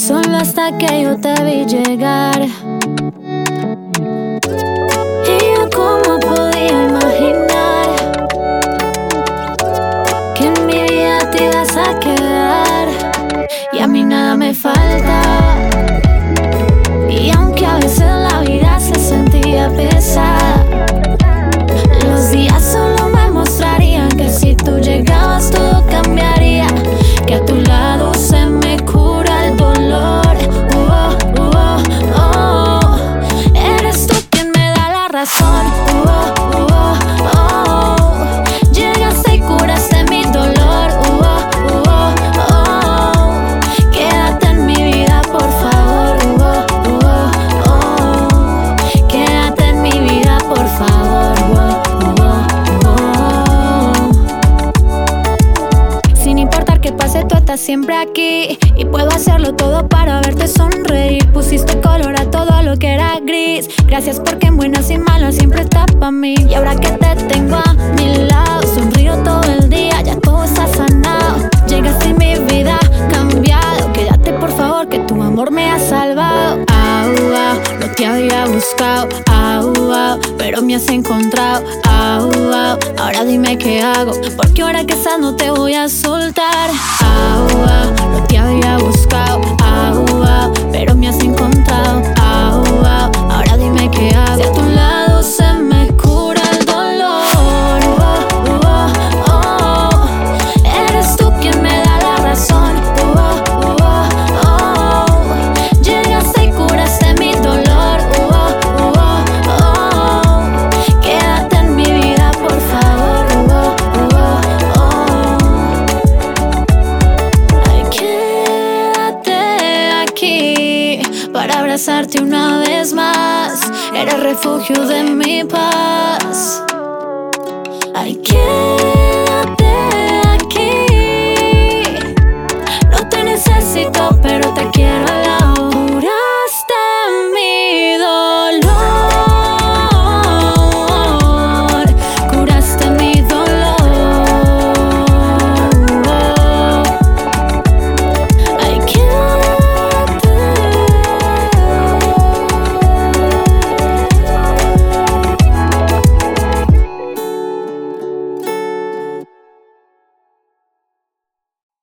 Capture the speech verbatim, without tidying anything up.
solo hasta que yo te vi llegar. Y yo cómo podía imaginar que en mi vida te ibas a quedar. Y a mí nada me falta. Y aunque a veces la vida se sentía pesada, los días solo me mostrarían que si tú llegabas todo cambiaría, que a tu lado se me cura el dolor. Oh, oh, oh, oh. Eres tú quien me da la razón. Oh, oh, oh. Llegaste y curaste mi dolor. Oh, oh, oh. Quédate en mi vida, por favor. Oh, oh, oh. Quédate en mi vida, por favor. Oh, oh, oh. Sin importar qué pase, tú estás siempre aquí y puedo hacerlo todo para verte sonreír. Pusiste color a todo lo que era gris. Gracias porque en buenas y malas siempre estás pa' mí. Y ahora que te tengo a mi lado, sonrío todo el día, ya todo está sanado. Llegaste y mi vida ha cambiado. Quédate por favor que tu amor me ha salvado. Au, au, no te había buscado. Au, au, pero me has encontrado. Au, au, ahora dime qué hago, porque ahora que estás no te voy a soltar. Au, au, no te había buscado. Au, au, pero me has encontrado. Au, au, ahora dime qué hago. Si a tu lado se me cura el dolor. Oh, oh, oh. Eres tú quien me da la razón. Oh, oh, oh. Llegaste y curaste mi dolor. Oh, oh, oh. Quédate en mi vida, por favor. Oh, oh, oh. Ay, quédate aquí para abrazarte una vez más. Eres refugio de mi paz. Ay, quédate